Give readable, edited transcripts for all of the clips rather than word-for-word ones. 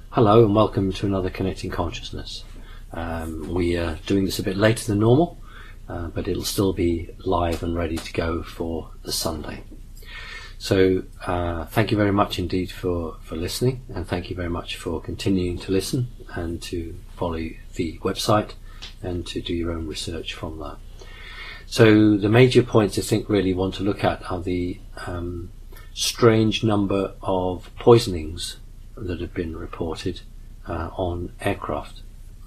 Hello and welcome to another Connecting Consciousness. We are doing this a bit later than normal, but it'll still be live and ready to go for the Sunday. So thank you very much indeed for listening, and thank you very much for continuing to listen and to follow the website and to do your own research from that. So the major points I think really want to look at are the strange number of poisonings that have been reported on aircraft.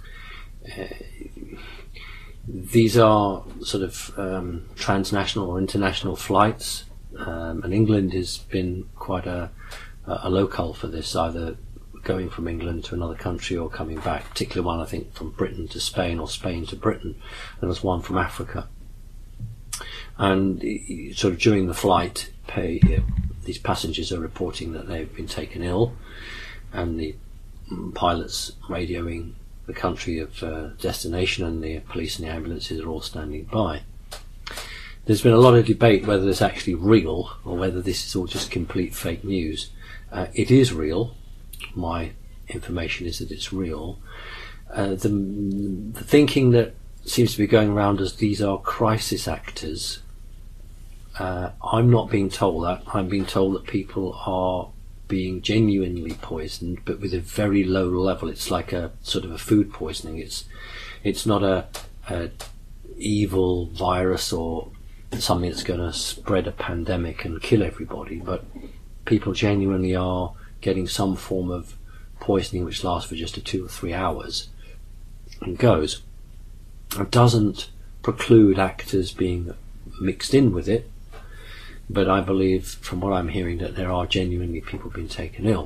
These are sort of transnational or international flights, and England has been quite a locale for this, either going from England to another country or coming back, particularly one I think from Britain to Spain or Spain to Britain, and there's one from Africa. And sort of during the flight, these passengers are reporting that they've been taken ill, and the pilots radioing the country of destination, and the police and the ambulances are all standing by. There's been a lot of debate whether it's actually real or whether this is all just complete fake news. It is real. My information is that it's real. The thinking that seems to be going around as these are crisis actors, I'm not being told that. I'm being told that people are being genuinely poisoned, but with a very low level. It's like a sort of a food poisoning. It's not a evil virus or something that's going to spread a pandemic and kill everybody, but people genuinely are getting some form of poisoning which lasts for just 2 or 3 hours and goes. It doesn't preclude actors being mixed in with it, but I believe from what I'm hearing that there are genuinely people being taken ill.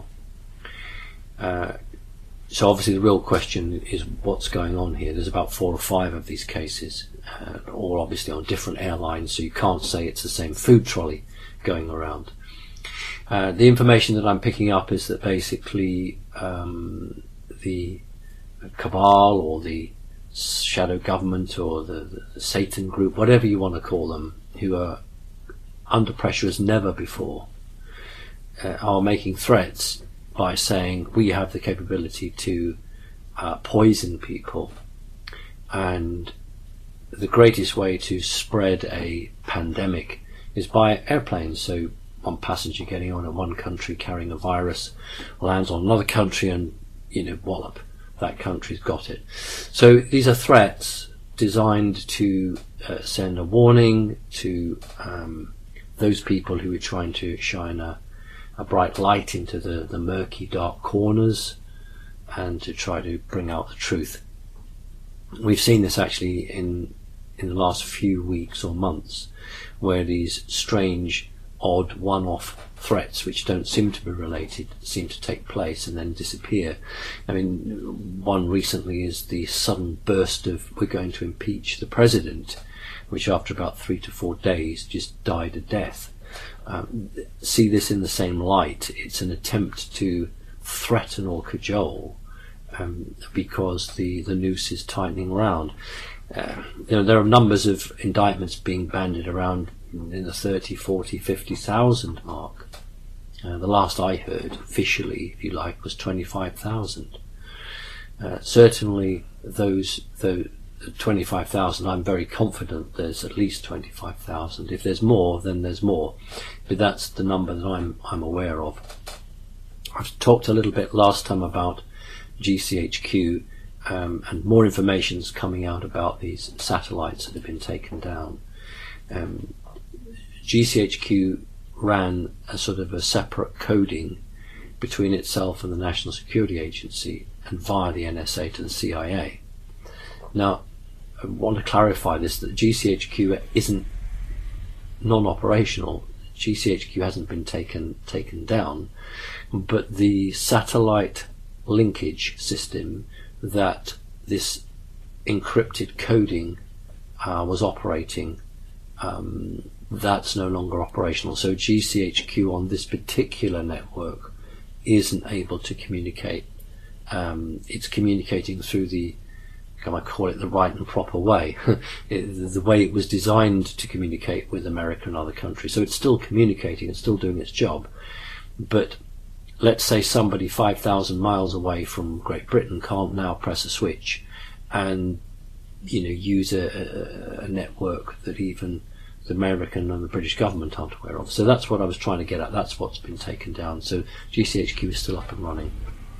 So obviously the real question is what's going on here. There's about 4 or 5 of these cases, all obviously on different airlines, so you can't say it's the same food trolley going around. The information that I'm picking up is that basically the cabal or the shadow government or the Satan group, whatever you want to call them, who are under pressure as never before, are making threats by saying we have the capability to poison people, and the greatest way to spread a pandemic is by airplanes. So one passenger getting on in one country carrying a virus lands on another country and wallop, that country's got it. So these are threats designed to send a warning to those people who are trying to shine a bright light into the murky, dark corners and to try to bring out the truth. We've seen this actually in the last few weeks or months, where these strange, odd, one-off threats which don't seem to be related seem to take place and then disappear. I mean, one recently is the sudden burst of we're going to impeach the president, which after about 3 to 4 days just died a death. See this in the same light. It's an attempt to threaten or cajole because the noose is tightening around. There are numbers of indictments being bandied around in the 30, 40, 50,000 mark. The last I heard, officially, if you like, was 25,000. Certainly those 25,000, I'm very confident there's at least 25,000. If there's more, then there's more, but that's the number that I'm aware of. I've talked a little bit last time about GCHQ, and more information's coming out about these satellites that have been taken down. GCHQ ran a sort of a separate coding between itself and the National Security Agency and via the NSA to the CIA. Now, I want to clarify this, that GCHQ isn't non-operational. GCHQ hasn't been taken down, but the satellite linkage system that this encrypted coding was operating, that's no longer operational. So GCHQ on this particular network isn't able to communicate. It's communicating through the, can I call it, the right and proper way, the way it was designed to communicate with America and other countries. So it's still communicating, it's still doing its job, but let's say somebody 5,000 miles away from Great Britain can't now press a switch and use a network that even the American and the British government aren't aware of. So that's what I was trying to get at. That's what's been taken down. So GCHQ is still up and running.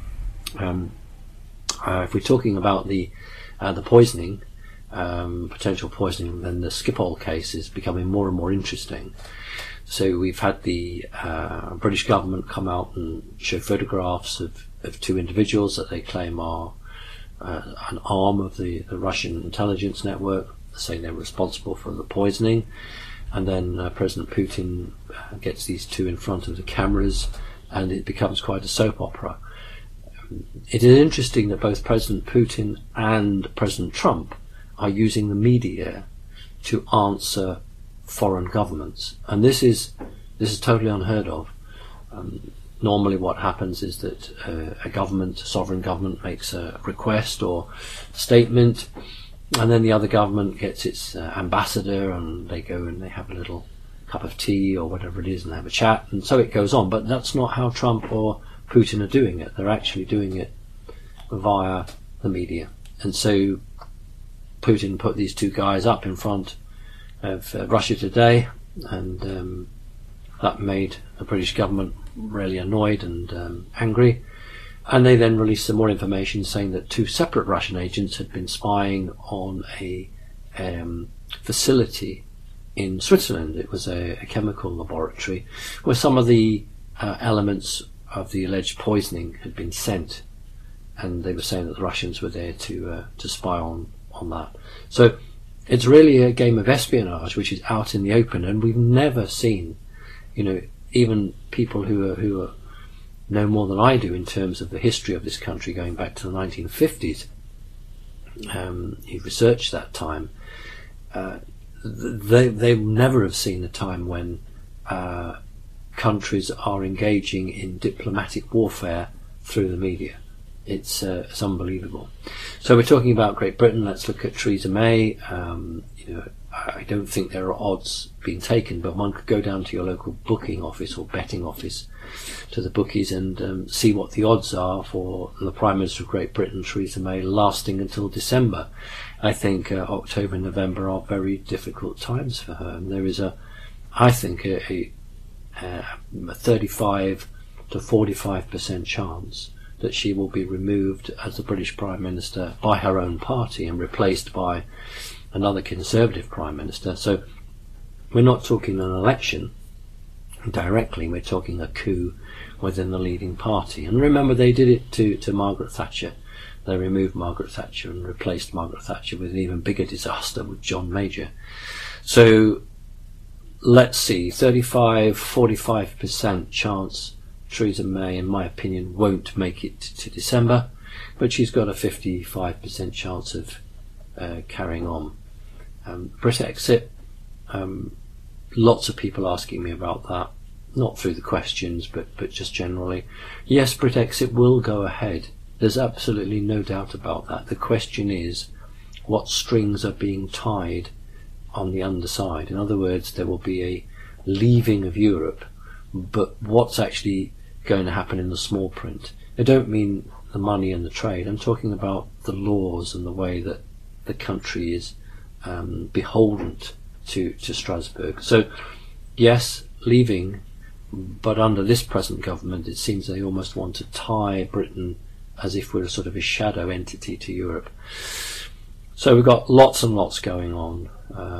If we're talking about the poisoning, potential poisoning, then the Schiphol case is becoming more and more interesting. So we've had the British government come out and show photographs of two individuals that they claim are an arm of the Russian intelligence network, saying they're responsible for the poisoning. And then President Putin gets these two in front of the cameras, and it becomes quite a soap opera. It is interesting that both President Putin and President Trump are using the media to answer foreign governments, and this is totally unheard of. Normally what happens is that a sovereign government makes a request or statement, and then the other government gets its ambassador, and they go and they have a little cup of tea or whatever it is and have a chat, and so it goes on. But that's not how Trump or Putin are doing it. They're actually doing it via the media. And so Putin put these two guys up in front of Russia Today, and that made the British government really annoyed and angry. And they then released some more information saying that two separate Russian agents had been spying on a facility in Switzerland. It was a chemical laboratory where some of the elements of the alleged poisoning had been sent, and they were saying that the Russians were there to spy on that. So it's really a game of espionage which is out in the open, and we've never seen, even people who know more than I do in terms of the history of this country going back to the 1950s. Who researched that time. They never have seen a time when countries are engaging in diplomatic warfare through the media. It's unbelievable. So we're talking about Great Britain. Let's look at Theresa May. I don't think there are odds being taken, but one could go down to your local booking office or betting office, to the bookies, and see what the odds are for the Prime Minister of Great Britain, Theresa May, lasting until December. I think October and November are very difficult times for her, and there is I think a 35 to 45% chance that she will be removed as the British Prime Minister by her own party and replaced by another Conservative Prime Minister. So we're not talking an election directly, we're talking a coup within the leading party. And remember, they did it to Margaret Thatcher. They removed Margaret Thatcher and replaced Margaret Thatcher with an even bigger disaster with John Major. So let's see, 35-45% chance Theresa May, in my opinion, won't make it to December, but she's got a 55% chance of carrying on. Brexit, lots of people asking me about that, not through the questions, but just generally. Yes, Brexit will go ahead. There's absolutely no doubt about that. The question is, what strings are being tied on the underside? In other words, there will be a leaving of Europe, but what's actually going to happen in the small print? I don't mean the money and the trade. I'm talking about the laws and the way that the country is beholden to Strasbourg. So, yes, leaving, but under this present government, it seems they almost want to tie Britain as if we're a sort of a shadow entity to Europe. So we've got lots and lots going on.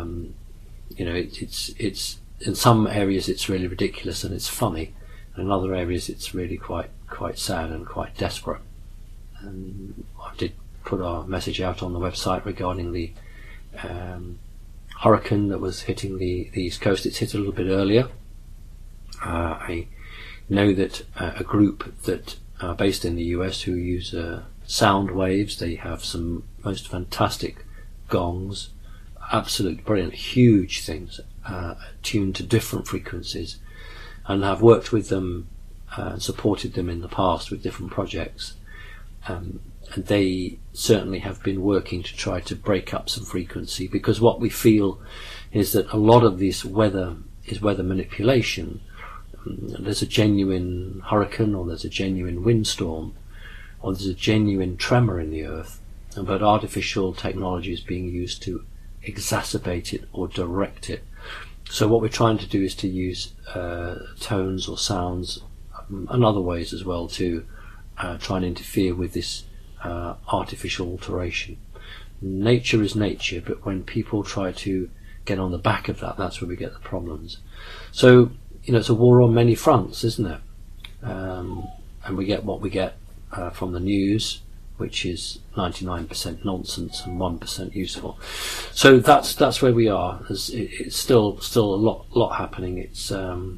It's in some areas it's really ridiculous and it's funny, and in other areas it's really quite sad and quite desperate. And I did put our message out on the website regarding the hurricane that was hitting the East Coast. It's hit a little bit earlier. I know that a group that are based in the US who use sound waves, they have some most fantastic gongs, absolutely brilliant, huge things, tuned to different frequencies, and I've worked with them and supported them in the past with different projects, and they certainly have been working to try to break up some frequency, because what we feel is that a lot of this weather is weather manipulation. there's a genuine hurricane, or there's a genuine windstorm, or there's a genuine tremor in the earth, but artificial technology is being used to exacerbate it or direct it. So what we're trying to do is to use tones or sounds and other ways as well to try and interfere with this artificial alteration. Nature is nature, but when people try to get on the back of that, that's where we get the problems. So, it's a war on many fronts, isn't it? And we get what we get from the news, which is 99% nonsense and 1% useful. So that's where we are. It's still a lot happening. It's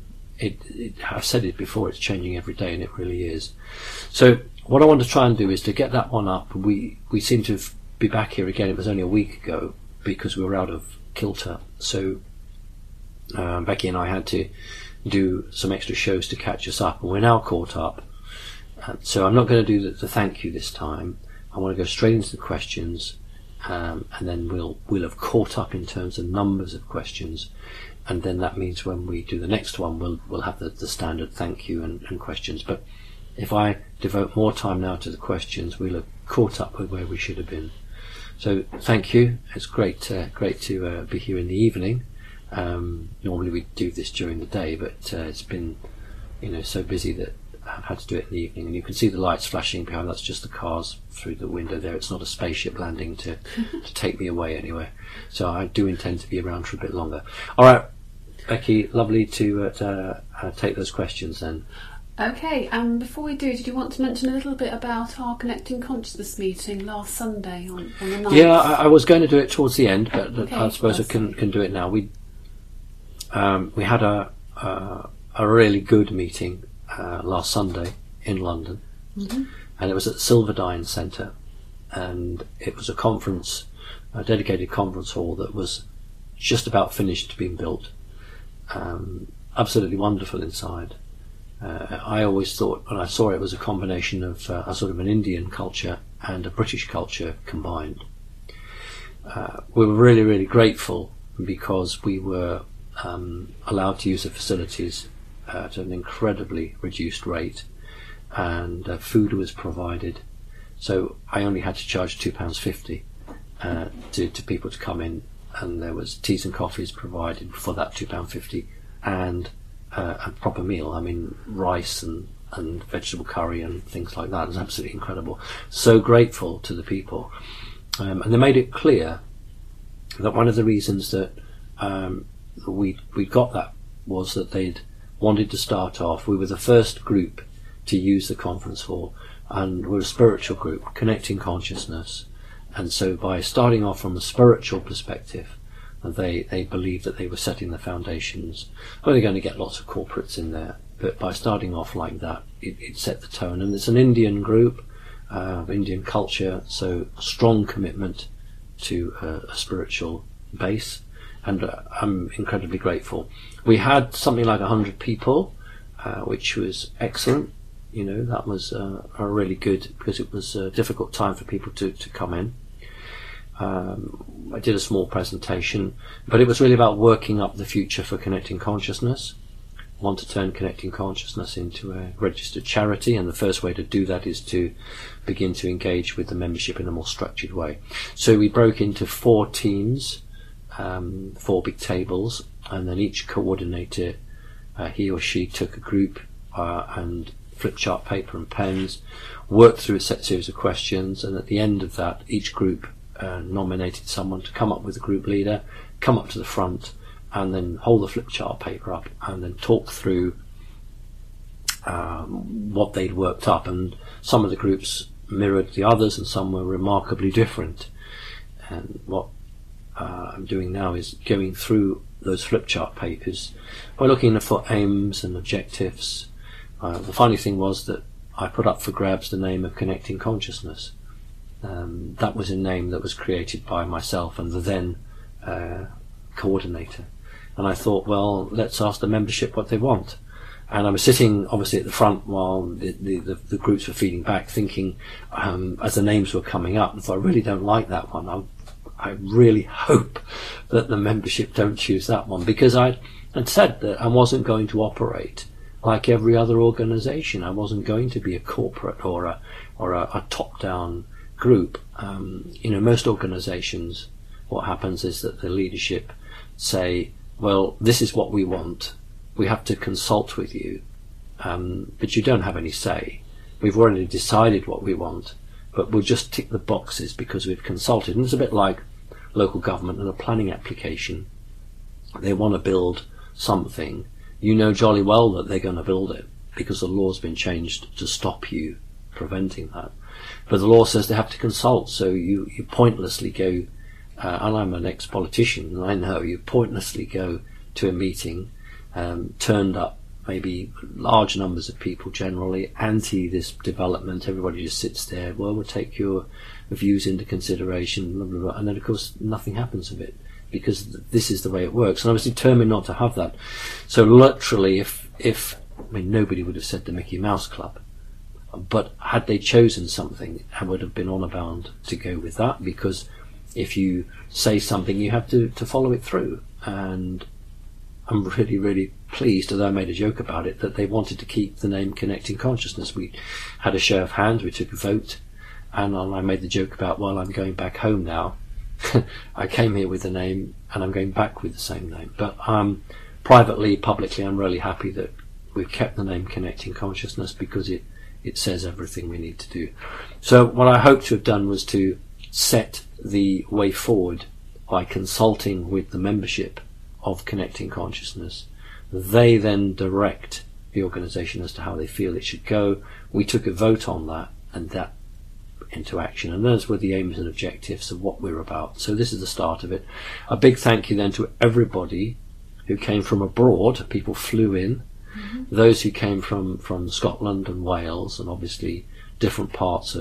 I've said it before. It's changing every day, and it really is. So what I want to try and do is to get that one up. We seem to be back here again. It was only a week ago because we were out of kilter. So Becky and I had to do some extra shows to catch us up, and we're now caught up. So I'm not going to do the thank you this time. I want to go straight into the questions, and then we'll have caught up in terms of numbers of questions, and then that means when we do the next one, we'll have the standard thank you and questions. But if I devote more time now to the questions, we'll have caught up with where we should have been. So thank you. It's great to be here in the evening. Normally we do this during the day, but it's been so busy that I've had to do it in the evening. And you can see the lights flashing behind. That's just the cars through the window there. It's not a spaceship landing to take me away anywhere. So I do intend to be around for a bit longer. All right, Becky, lovely to take those questions then. Okay, before we do, did you want to mention a little bit about our Connecting Consciousness meeting last Sunday on the 9th? Yeah, I was going to do it towards the end, but okay, I suppose I can do it now. We had a really good meeting last Sunday in London, and it was at the Silverdine Centre, and it was a dedicated conference hall that was just about finished being built. Absolutely wonderful inside. I always thought when I saw it was a combination of a sort of an Indian culture and a British culture combined. We were really, really grateful because we were allowed to use the facilities at an incredibly reduced rate, and food was provided. So I only had to charge £2.50 to people to come in, and there was teas and coffees provided for that £2.50, and a proper meal. I mean, rice and vegetable curry and things like that. It was absolutely incredible. So grateful to the people, and they made it clear that one of the reasons that we got that was that they'd wanted to start off. We were the first group to use the conference hall, and we're a spiritual group, Connecting Consciousness, and so by starting off from a spiritual perspective, they believed that they were setting the foundations. Well, they're going to get lots of corporates in there, but by starting off like that, it set the tone. And it's an Indian group, Indian culture, so a strong commitment to a spiritual base, and I'm incredibly grateful. We had something like 100 people, which was excellent. That was a really good, because it was a difficult time for people to come in. I did a small presentation, but it was really about working up the future for Connecting Consciousness. I want to turn Connecting Consciousness into a registered charity, and the first way to do that is to begin to engage with the membership in a more structured way. So we broke into 4 teams, 4 big tables, and then each coordinator, he or she took a group and flip chart paper and pens, worked through a set series of questions, and at the end of that, each group nominated someone to come up with a group leader, come up to the front, and then hold the flip chart paper up and then talk through what they'd worked up. And some of the groups mirrored the others, and some were remarkably different. And what I'm doing now is going through those flip chart papers by looking for aims and objectives. The funny thing was that I put up for grabs the name of Connecting Consciousness. That was a name that was created by myself and the then coordinator. And I thought, well, let's ask the membership what they want. And I was sitting obviously at the front while the groups were feeding back, thinking as the names were coming up, and thought, I really don't like that one. I really hope that the membership don't choose that one, because I had said that I wasn't going to operate like every other organisation. I wasn't going to be a corporate or a top-down group. Most organisations, what happens is that the leadership say, well, this is what we want. We have to consult with you, but you don't have any say. We've already decided what we want, but we'll just tick the boxes because we've consulted. And it's a bit like local government and a planning application. They want to build something. You know jolly well that they're going to build it because the law's been changed to stop you preventing that. But the law says they have to consult, so you pointlessly go, and I'm an ex-politician, and I know you pointlessly go to a meeting, turned up maybe large numbers of people generally, anti this development. Everybody just sits there, well, we'll take your views into consideration, blah, blah, blah. And then of course nothing happens of it, because this is the way it works. And I was determined not to have that. So literally, if nobody would have said the Mickey Mouse Club, but had they chosen something, I would have been honour bound to go with that, because if you say something, you have to follow it through. And I'm really, really pleased, although I made a joke about it, that they wanted to keep the name Connecting Consciousness. We had a show of hands, we took a vote, and I made the joke about, well, I'm going back home now. I came here with the name, and I'm going back with the same name. But privately, publicly, I'm really happy that we've kept the name Connecting Consciousness, because it says everything we need to do. So what I hope to have done was to set the way forward by consulting with the membership of Connecting Consciousness. They then direct the organisation as to how they feel it should go. We took a vote on that, and that into action, and those were the aims and objectives of what we're about. So this is the start of it. A big thank you then to everybody who came from abroad. People flew in. Those who came from Scotland and Wales, and obviously different parts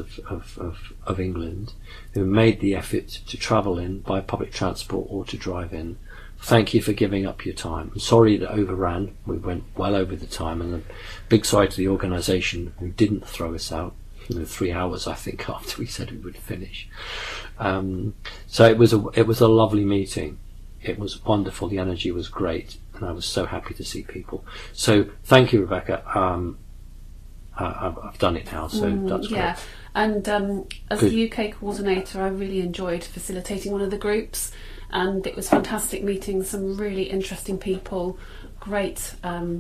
of England, who made the effort to travel in by public transport or to drive in. Thank you for giving up your time. I'm sorry that overran. We went well over the time, and a big sorry to the organisation who didn't throw us out. 3 hours, I think, after we said we would finish. So it was a lovely meeting. It was wonderful. The energy was great, and I was so happy to see people. So thank you, Rebecca. I've done it now, so that's great. Yeah, and as the UK coordinator, I really enjoyed facilitating one of the groups, and it was fantastic meeting some really interesting people, great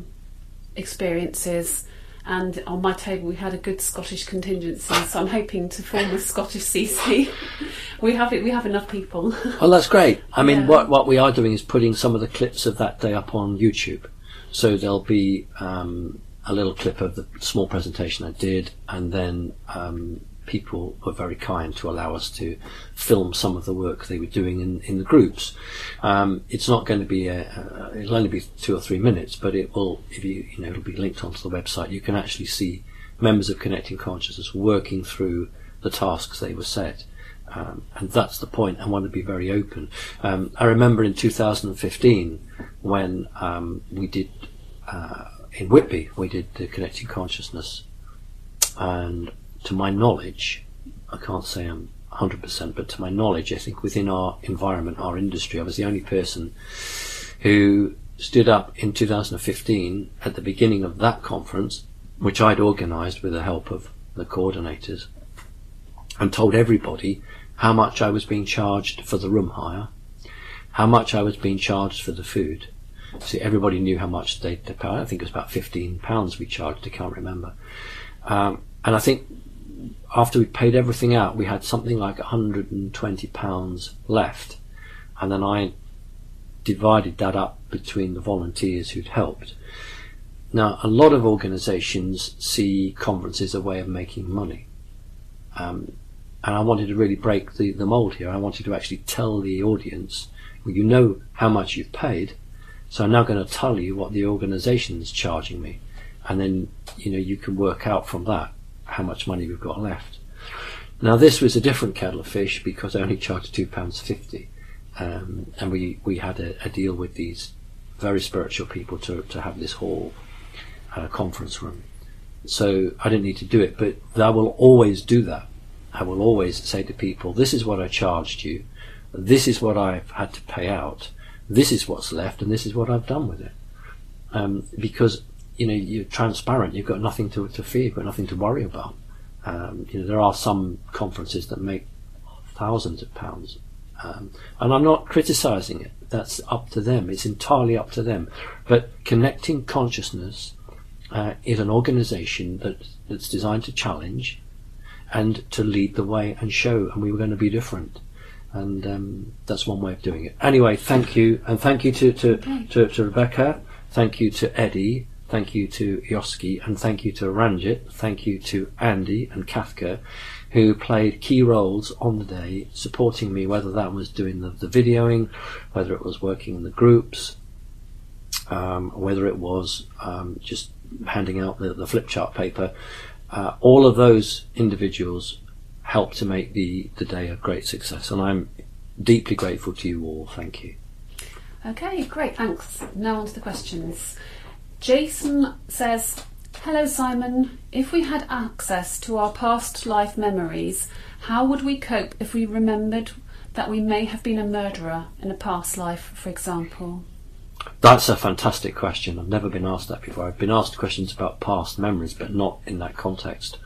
experiences. And on my table we had a good Scottish contingency, so I'm hoping to form a Scottish CC. We have enough people. Well, that's great. I mean, what we are doing is putting some of the clips of that day up on YouTube. So there'll be a little clip of the small presentation I did, and then people were very kind to allow us to film some of the work they were doing in the groups. It's not going to be it'll only be 2 or 3 minutes, but it will, it'll be linked onto the website. You can actually see members of Connecting Consciousness working through the tasks they were set. And that's the point. I want to be very open. I remember in 2015 when we did in Whitby, we did the Connecting Consciousness, and to my knowledge, I can't say I'm 100%, but to my knowledge, I think within our environment, our industry, I was the only person who stood up in 2015 at the beginning of that conference, which I'd organised with the help of the coordinators, and told everybody how much I was being charged for the room hire, how much I was being charged for the food. So everybody knew how much they paid. I think it was about £15 we charged, I can't remember. And I think after we paid everything out, we had something like £120 left. And then I divided that up between the volunteers who'd helped. Now, a lot of organisations see conferences as a way of making money. And I wanted to really break the mould here. I wanted to actually tell the audience, well, you know how much you've paid, so I'm now going to tell you what the organisation's charging me. And then, you can work out from that how much money we've got left. Now, this was a different kettle of fish because I only charged £2.50. And we had a deal with these very spiritual people to have this hall conference room. So I didn't need to do it, but I will always do that. I will always say to people, this is what I charged you, this is what I've had to pay out, this is what's left, and this is what I've done with it. Because you're transparent. You've got nothing to fear. You've got nothing to worry about. There are some conferences that make thousands of pounds, and I'm not criticising it. That's up to them. It's entirely up to them. But Connecting Consciousness is an organisation that's designed to challenge and to lead the way and show, and we were going to be different. And that's one way of doing it. Anyway, thank you, and thank you to Rebecca, thank you to Eddie, thank you to Yoski, and thank you to Ranjit, thank you to Andy and Kafka, who played key roles on the day, supporting me, whether that was doing the videoing, whether it was working in the groups, whether it was just handing out the flip chart paper. All of those individuals helped to make the day a great success, and I'm deeply grateful to you all. Thank you. Okay, great, thanks. Now on to the questions. Jason says, hello Simon, if we had access to our past life memories, how would we cope if we remembered that we may have been a murderer in a past life, for example? That's a fantastic question. I've never been asked that before. I've been asked questions about past memories, but not in that context.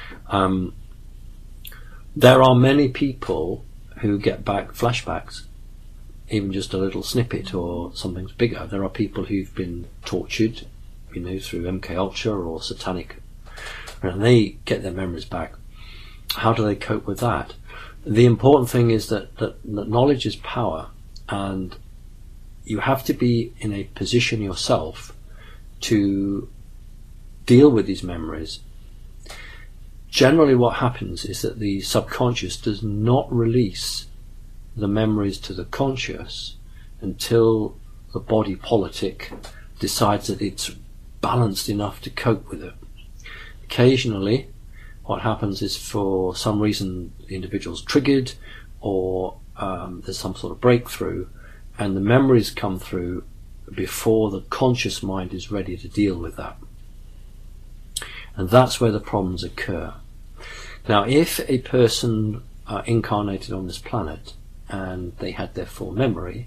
There are many people who get back flashbacks, even just a little snippet or something's bigger. There are people who've been tortured, through MK Ultra or satanic, and they get their memories back. How do they cope with that? The important thing is that knowledge is power, and you have to be in a position yourself to deal with these memories. Generally what happens is that the subconscious does not release the memories to the conscious until the body politic decides that it's balanced enough to cope with it. Occasionally what happens is, for some reason, the individual's triggered, or there's some sort of breakthrough, and the memories come through before the conscious mind is ready to deal with that. And that's where the problems occur. Now, if a person incarnated on this planet and they had their full memory,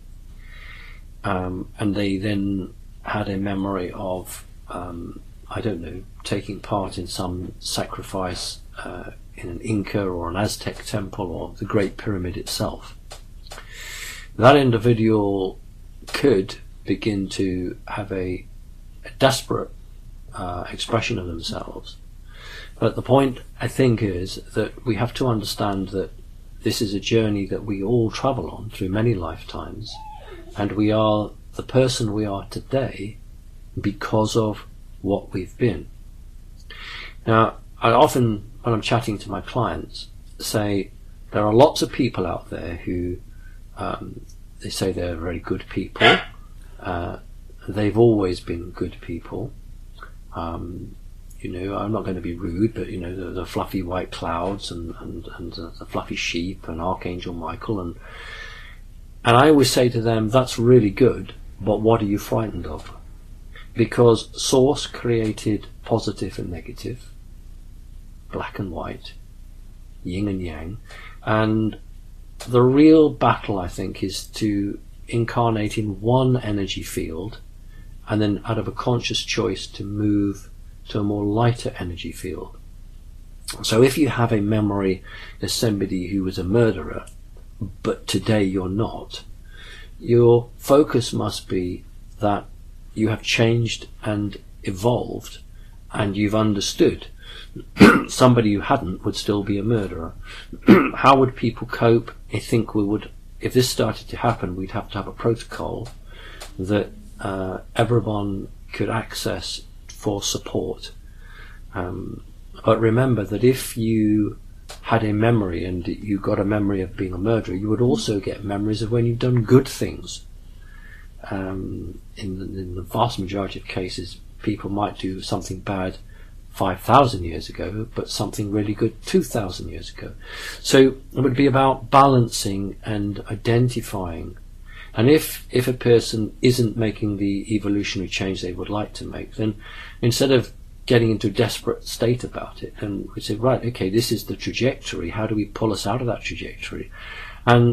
and they then had a memory of, taking part in some sacrifice in an Inca or an Aztec temple or the Great Pyramid itself, that individual could begin to have a desperate expression of themselves. But the point, I think, is that we have to understand that this is a journey that we all travel on through many lifetimes, and we are the person we are today because of what we've been. Now, I often, when I'm chatting to my clients, say there are lots of people out there who they say they're very good people. They've always been good people. I'm not going to be rude, but the fluffy white clouds and the fluffy sheep and Archangel Michael, and I always say to them, that's really good, but what are you frightened of? Because Source created positive and negative, black and white, yin and yang, and the real battle, I think, is to incarnate in one energy field, and then out of a conscious choice to move to a more lighter energy field. So if you have a memory as somebody who was a murderer, but today you're not, your focus must be that you have changed and evolved, and you've understood. Somebody who hadn't would still be a murderer. How would people cope? I think we would, if this started to happen, we'd have to have a protocol that everyone could access for support. But remember that if you had a memory and you got a memory of being a murderer, you would also get memories of when you've done good things. In the vast majority of cases, people might do something bad 5,000 years ago, but something really good 2,000 years ago. So it would be about balancing and identifying. And if a person isn't making the evolutionary change they would like to make, then instead of getting into a desperate state about it, then we say, right, okay, this is the trajectory. How do we pull us out of that trajectory? And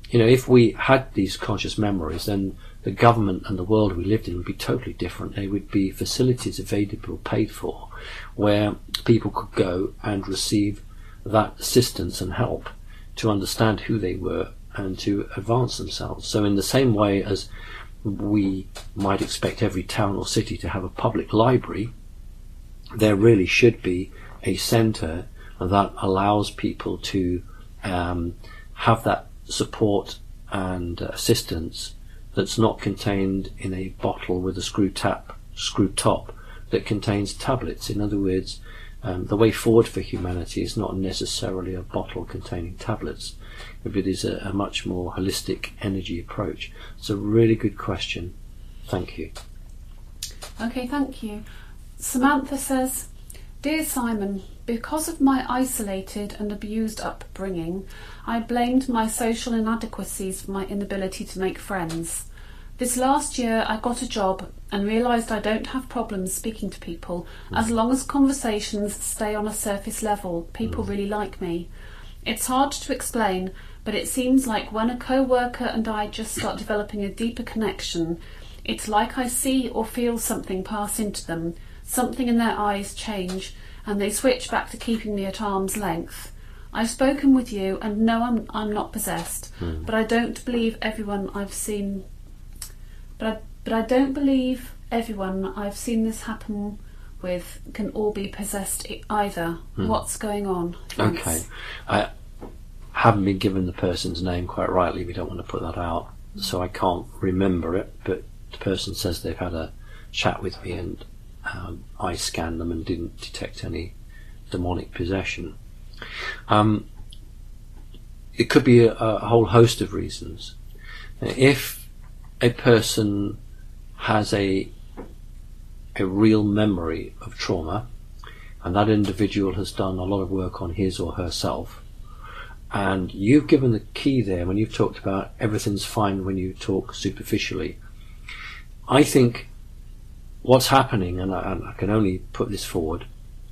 if we had these conscious memories, then the government and the world we lived in would be totally different. They would be facilities available, paid for, where people could go and receive that assistance and help to understand who they were and to advance themselves. So in the same way as we might expect every town or city to have a public library, there really should be a centre that allows people to have that support and assistance that's not contained in a bottle with a screw top that contains tablets. In other words, the way forward for humanity is not necessarily a bottle containing tablets, but it is a much more holistic energy approach. It's a really good question. Thank you. Okay, thank you. Samantha says, Dear Simon, because of my isolated and abused upbringing, I blamed my social inadequacies for my inability to make friends. This last year I got a job and realised I don't have problems speaking to people. As long as conversations stay on a surface level, people really like me. It's hard to explain, but it seems like when a co-worker and I just start developing a deeper connection, it's like I see or feel something pass into them, something in their eyes change, and they switch back to keeping me at arm's length. I've spoken with you and know I'm not possessed, but I don't believe everyone I've seen... But I don't believe everyone I've seen this happen with can all be possessed either. What's going on? Thanks. Okay. I haven't been given the person's name quite rightly. We don't want to put that out, so I can't remember it, but the person says they've had a chat with me and I scanned them and didn't detect any demonic possession. It could be a whole host of reasons. If a person has a real memory of trauma, and that individual has done a lot of work on his or herself, and you've given the key there when you've talked about everything's fine when you talk superficially. I think what's happening, and I can only put this forward,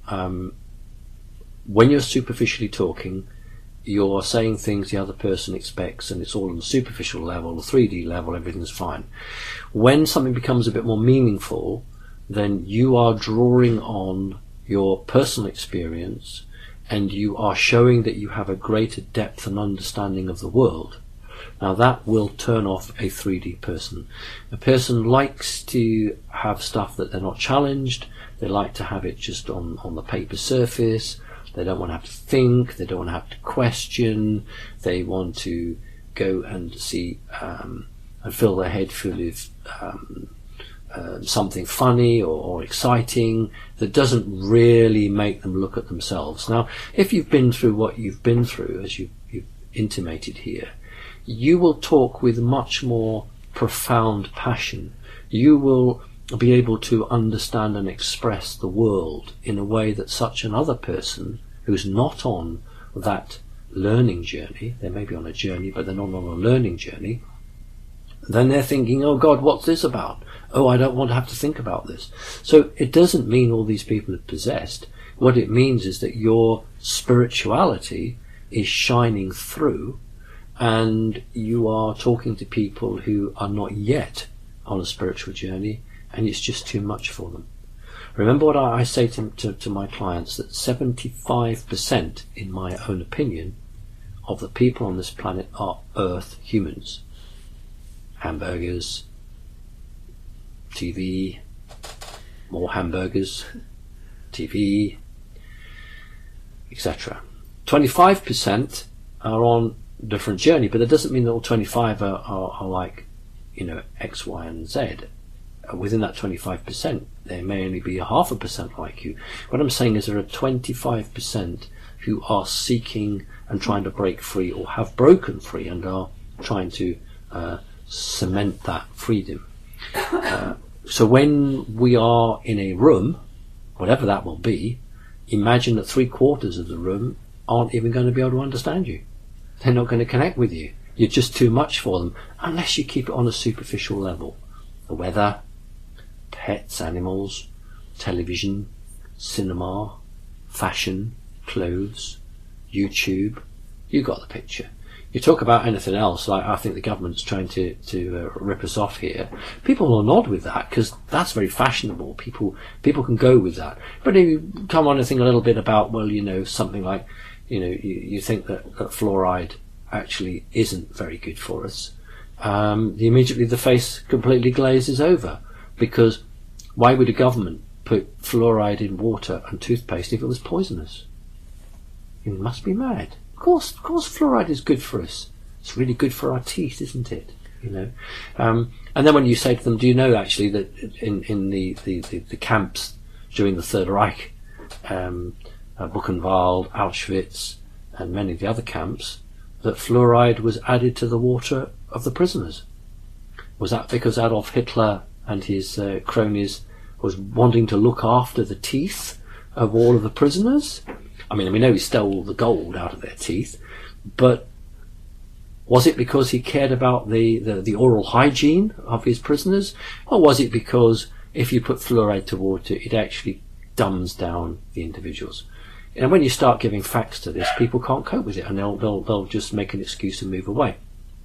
when you're superficially talking, you're saying things the other person expects, and it's all on the superficial level, the 3D level, everything's fine. When something becomes a bit more meaningful, then you are drawing on your personal experience, and you are showing that you have a greater depth and understanding of the world. Now that will turn off a 3D person. A person likes to have stuff that they're not challenged, they like to have it just on the paper surface. They don't want to have to think, they don't want to have to question, they want to go and see and fill their head full of something funny or exciting that doesn't really make them look at themselves. Now, if you've been through what you've been through, as you've intimated here, you will talk with much more profound passion. You will be able to understand and express the world in a way that such another person who's not on that learning journey, they may be on a journey, but they're not on a learning journey, then they're thinking, oh God, what's this about? Oh, I don't want to have to think about this. So it doesn't mean all these people are possessed. What it means is that your spirituality is shining through, and you are talking to people who are not yet on a spiritual journey, and it's just too much for them. Remember what I say to my clients, that 75%, in my own opinion, of the people on this planet are Earth humans. Hamburgers, TV, more hamburgers, TV, etc. 25% are on a different journey, but that doesn't mean that all 25 are like, X, Y, and Z. Within that 25%, there may only be 0.5% like you. What I'm saying is there are 25% who are seeking and trying to break free, or have broken free and are trying to cement that freedom. So when we are in a room, whatever that will be, imagine that 3/4 of the room aren't even going to be able to understand you. They're not going to connect with you. You're just too much for them, unless you keep it on a superficial level. The weather, pets, animals, television, cinema, fashion, clothes, YouTube. You got the picture. you talk about anything else, like I think the government's trying to rip us off here. People will nod with that because that's very fashionable. People can go with that. But if you come on and think a little bit about, well, something like, you think that fluoride actually isn't very good for us, immediately the face completely glazes over, because why would a government put fluoride in water and toothpaste if it was poisonous? You must be mad. Of course, fluoride is good for us. It's really good for our teeth, isn't it? And then when you say to them, do you know actually that in the camps during the Third Reich, Buchenwald, Auschwitz, and many of the other camps, that fluoride was added to the water of the prisoners? Was that because Adolf Hitler and his cronies was wanting to look after the teeth of all of the prisoners? I mean, we know he stole the gold out of their teeth, but was it because he cared about the oral hygiene of his prisoners? Or was it because if you put fluoride to water, it actually dumbs down the individuals? And when you start giving facts to this, people can't cope with it, and they'll just make an excuse and move away.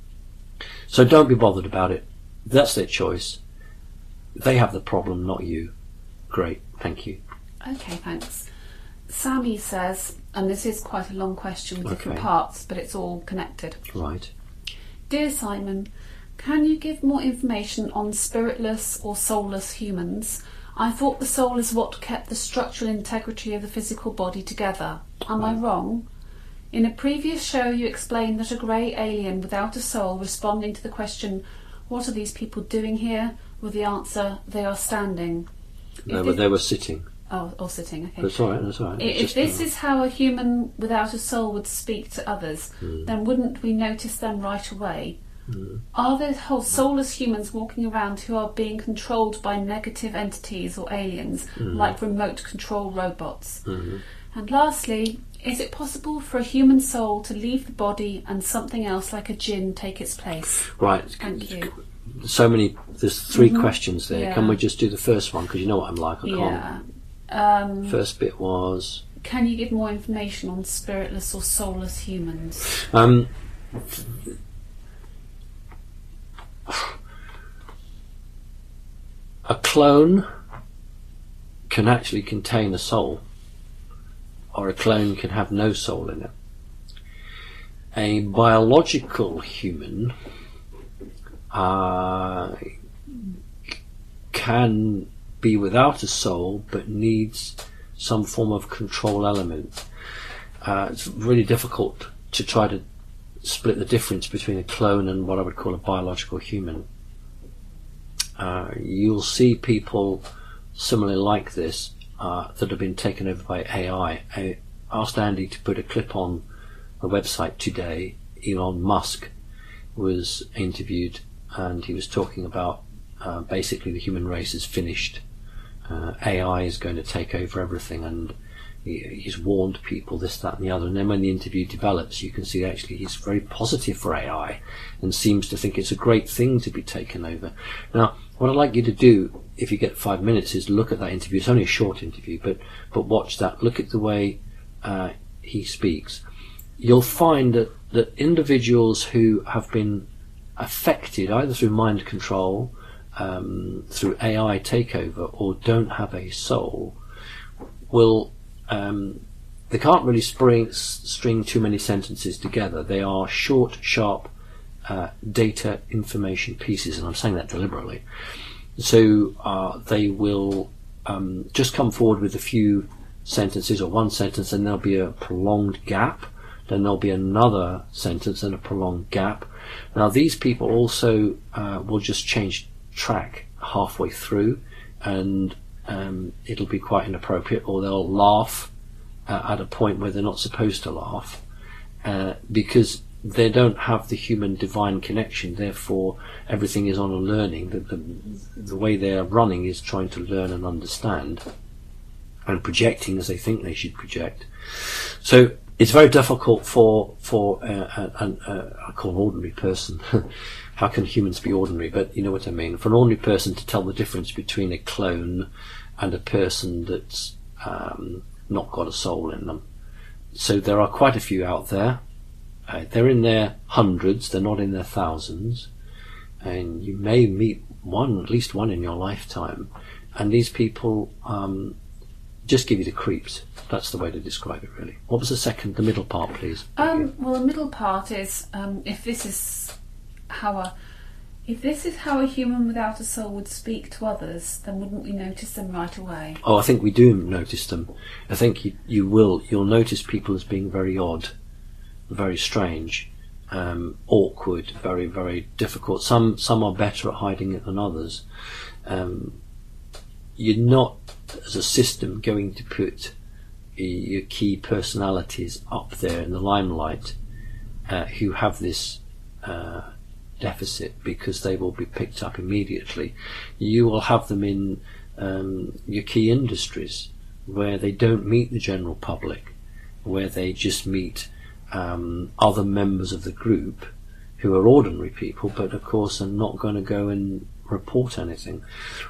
So don't be bothered about it. That's their choice. They have the problem, not you. Great, thank you. Okay, thanks. Sammy says, and this is quite a long question with different parts, but it's all connected. Right. Dear Simon, can you give more information on spiritless or soulless humans? I thought the soul is what kept the structural integrity of the physical body together. Am I wrong? In a previous show you explained that a grey alien without a soul responding to the question, what are these people doing here? With the answer, they are standing. No, but they were sitting. Oh, or sitting, okay. That's all right. If this is how a human without a soul would speak to others, then wouldn't we notice them right away? Are there whole soulless humans walking around who are being controlled by negative entities or aliens, like remote control robots? And lastly, is it possible for a human soul to leave the body and something else like a jinn take its place? Right. Thank you. So many, there's three questions there. Yeah. Can we just do the first one? Because you know what I'm like, I can't. First bit was... Can you give more information on spiritless or soulless humans? A clone can actually contain a soul, or a clone can have no soul in it. A biological human can be without a soul but needs some form of control element. It's really difficult to try to split the difference between a clone and what I would call a biological human. You'll see people similarly like this that have been taken over by AI. I asked Andy to put a clip on the website today. Elon Musk was interviewed and he was talking about basically the human race is finished. AI is going to take over everything, and he's warned people this, that and the other. And then when the interview develops, you can see actually he's very positive for AI and seems to think it's a great thing to be taken over. Now, what I'd like you to do, if you get 5 minutes, is look at that interview. It's only a short interview, but watch that. Look at the way he speaks. You'll find that individuals who have been affected either through mind control, through AI takeover, or don't have a soul, will they can't really string too many sentences together. They are short, sharp data information pieces, and I'm saying that deliberately. So they will just come forward with a few sentences or one sentence, and there'll be a prolonged gap, then there'll be another sentence and a prolonged gap. Now these people also will just change track halfway through, and it'll be quite inappropriate, or they'll laugh at a point where they're not supposed to laugh, because they don't have the human divine connection. Therefore everything is on a learning. The way they're running is trying to learn and understand and projecting as they think they should project. So it's very difficult for I call an ordinary person how can humans be ordinary, but you know what I mean, for an ordinary person to tell the difference between a clone and a person that's not got a soul in them. So there are quite a few out there. They're in their hundreds, they're not in their thousands, and you may meet at least one in your lifetime, and these people just give you the creeps. That's the way to describe it, really. What was the middle part, please? Well, the middle part is if this is how a human without a soul would speak to others, then wouldn't we notice them right away? Oh, I think we do notice them. I think you'll notice people as being very odd, very strange, awkward, very, very difficult. Some are better at hiding it than others. You're not, as a system, going to put your key personalities up there in the limelight who have this deficit, because they will be picked up immediately. You will have them in your key industries where they don't meet the general public, where they just meet other members of the group who are ordinary people, but of course are not going to go and report anything.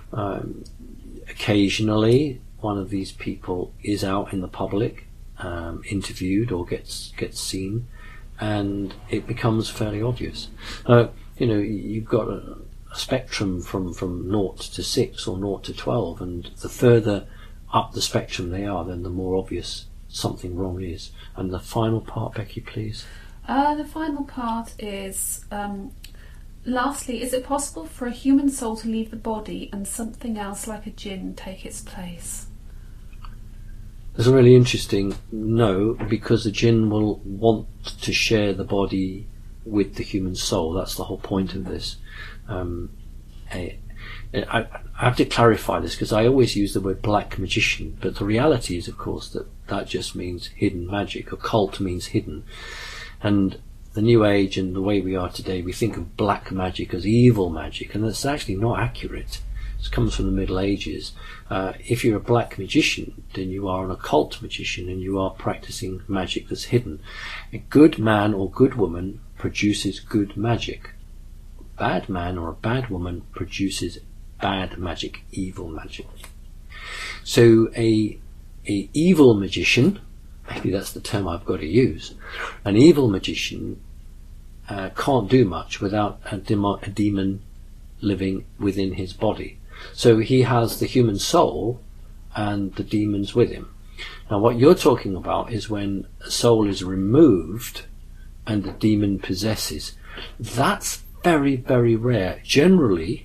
Occasionally one of these people is out in the public, interviewed or gets seen, and it becomes fairly obvious. You've got a spectrum from 0 to 6 or 0 to 12, and the further up the spectrum they are, then the more obvious something wrong is. And the final part, Becky, please. The final part is, lastly, is it possible for a human soul to leave the body and something else like a jinn take its place? That's a really interesting no, because the jinn will want to share the body with the human soul. That's the whole point of this. I have to clarify this, because I always use the word black magician, but the reality is, of course, that just means hidden magic. Occult means hidden, and the New Age and the way we are today, we think of black magic as evil magic, and that's actually not accurate. It comes from the Middle Ages. If you're a black magician, then you are an occult magician, and you are practicing magic that's hidden. A good man or good woman produces good magic. A bad man or a bad woman produces bad magic, evil magic. So a evil magician, maybe that's the term I've got to use, an evil magician can't do much without a demon living within his body. So he has the human soul and the demons with him. Now what you're talking about is when a soul is removed and the demon possesses. That's very, very rare. Generally,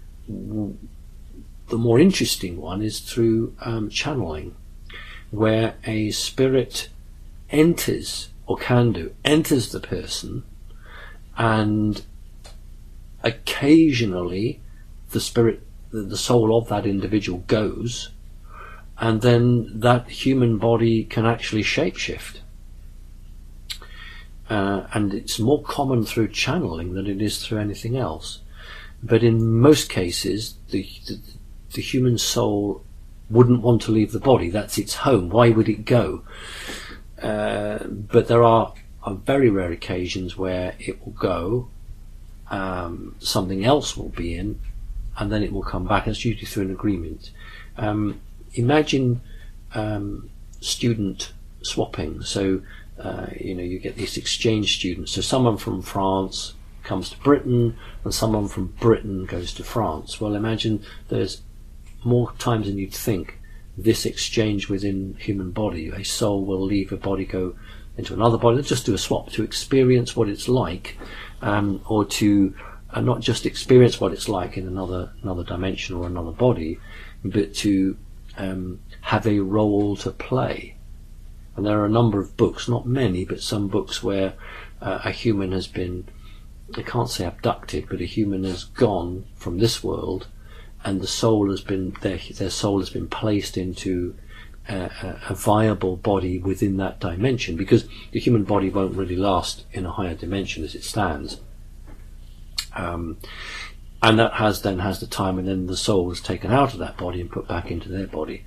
the more interesting one is through channeling, where a spirit enters the person, and occasionally the soul of that individual goes, and then that human body can actually shapeshift. And it's more common through channeling than it is through anything else. But in most cases, the human soul wouldn't want to leave the body. That's its home. Why would it go? But there are very rare occasions where it will go, something else will be in, and then it will come back. That's usually through an agreement. Imagine student swapping. So you get these exchange students. So someone from France comes to Britain, and someone from Britain goes to France. Well, imagine there's more times than you'd think this exchange within human body. A soul will leave a body, go into another body. Let's just do a swap to experience what it's like, or to not just experience what it's like in another dimension or another body, but to have a role to play. And there are a number of books, not many, but some books where a human has been, I can't say abducted, but a human has gone from this world, and the soul has been their soul has been placed into a viable body within that dimension, because the human body won't really last in a higher dimension as it stands. And that has the time, and then the soul is taken out of that body and put back into their body.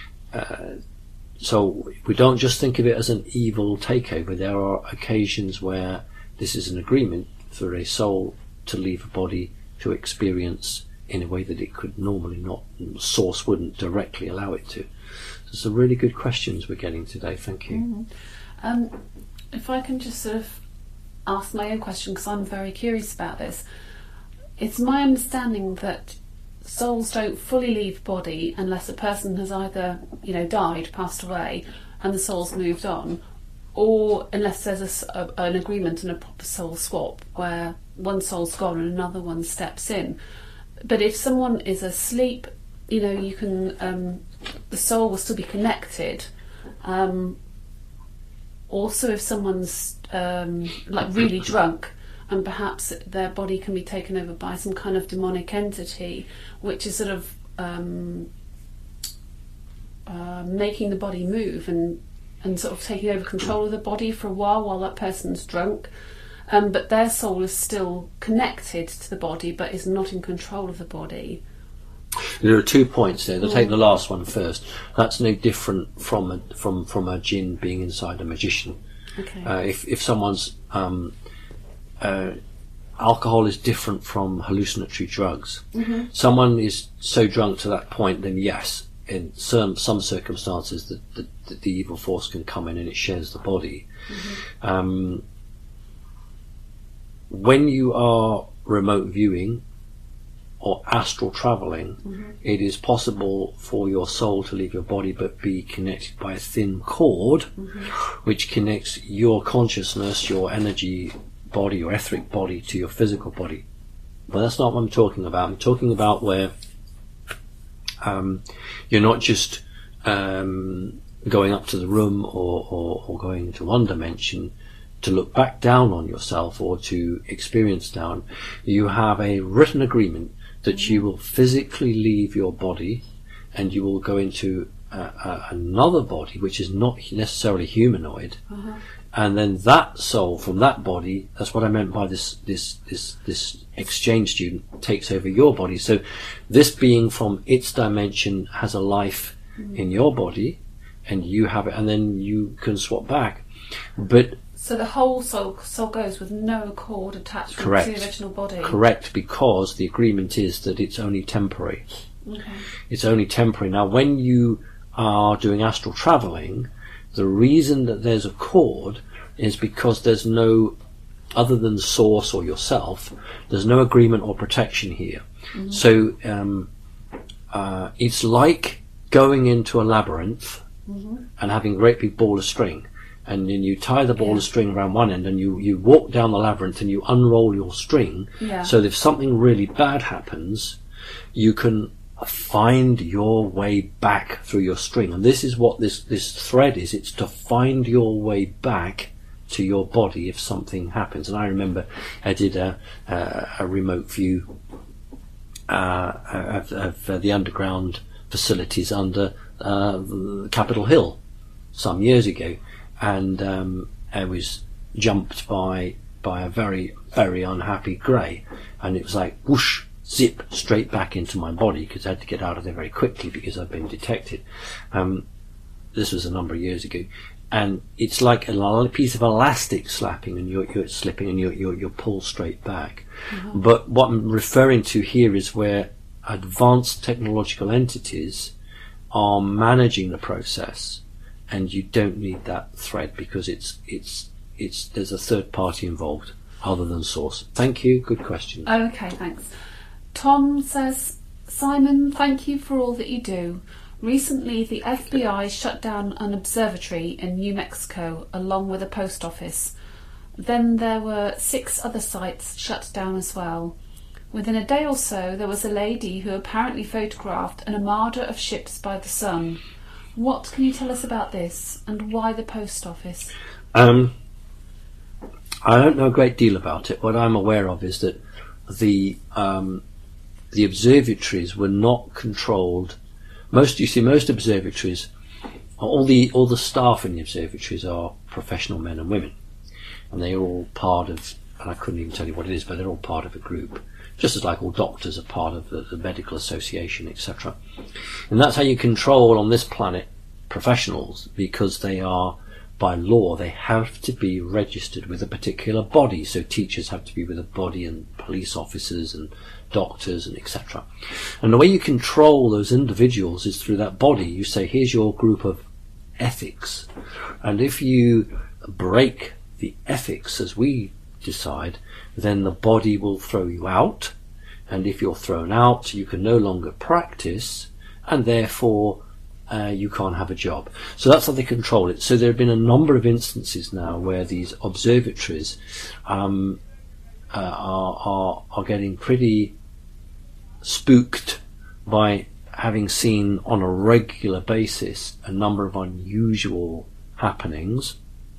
So we don't just think of it as an evil takeover. There are occasions where this is an agreement for a soul to leave a body to experience in a way that it could normally not, source wouldn't directly allow it to. So some really good questions we're getting today. Thank you. If I can just sort of ask my own question because I'm very curious about this. It's my understanding that souls don't fully leave body unless a person has either, died, passed away, and the soul's moved on, or unless there's an agreement and a proper soul swap where one soul's gone and another one steps in. But if someone is asleep, you can the soul will still be connected. Also, if someone's really drunk, and perhaps their body can be taken over by some kind of demonic entity, which is sort of making the body move and sort of taking over control of the body for a while that person's drunk. But their soul is still connected to the body, but is not in control of the body. There are 2 points there. I'll take the last one first. That's no different from a jinn being inside a magician. Okay. If someone's alcohol is different from hallucinatory drugs. Mm-hmm. Someone is so drunk to that point, then yes, in some circumstances, the evil force can come in and it shares the body. Mm-hmm. When you are remote viewing or astral travelling, mm-hmm. it is possible for your soul to leave your body but be connected by a thin cord, mm-hmm. which connects your consciousness, your energy body, your etheric body, to your physical body. But that's not what I'm talking about. I'm talking about where you're not just going up to the room or going into one dimension to look back down on yourself or to experience down. You have a written agreement that you will physically leave your body and you will go into another body which is not necessarily humanoid, uh-huh. and then that soul from that body, that's what I meant by this exchange student, takes over your body. So this being from its dimension has a life in your body and you have it, and then you can swap back. But so the whole soul goes with no cord attachment to the original body? Correct, because the agreement is that it's only temporary. Okay. It's only temporary. Now, when you are doing astral travelling, the reason that there's a cord is because there's no, other than the source or yourself, there's no agreement or protection here. Mm-hmm. So it's like going into a labyrinth mm-hmm. and having a great big ball of string. And then you tie the ball of string around one end and you walk down the labyrinth and you unroll your string so that if something really bad happens, you can find your way back through your string. And this is what this thread is. It's to find your way back to your body if something happens. And I remember I did a remote view of the underground facilities under Capitol Hill some years ago. And I was jumped by a very, very unhappy grey, and it was like whoosh, zip, straight back into my body because I had to get out of there very quickly because I'd been detected. This was a number of years ago, and it's like a piece of elastic slapping, and you're slipping, and you're pulled straight back. Mm-hmm. But what I'm referring to here is where advanced technological entities are managing the process. And you don't need that thread because there's a third party involved other than source. Thank you. Good question. Okay, thanks. Tom says, Simon, thank you for all that you do. Recently, the FBI shut down an observatory in New Mexico along with a post office. Then there were 6 other sites shut down as well. Within a day or so, there was a lady who apparently photographed an armada of ships by the sun. What can you tell us about this, and why the post office? I don't know a great deal about it. What I'm aware of is that the observatories were not controlled. Most observatories, all the staff in the observatories are professional men and women, and they are all part of. And I couldn't even tell you what it is, but they're all part of a group. Just as like all doctors are part of the medical association, etc. And that's how you control on this planet professionals, because they are, by law, they have to be registered with a particular body. So teachers have to be with a body, and police officers and doctors and etc. And the way you control those individuals is through that body. You say, here's your group of ethics, and if you break the ethics as we decide, then the body will throw you out, and if you're thrown out, you can no longer practice, and therefore you can't have a job. So that's how they control it. So there have been a number of instances now where these observatories are getting pretty spooked by having seen on a regular basis a number of unusual happenings,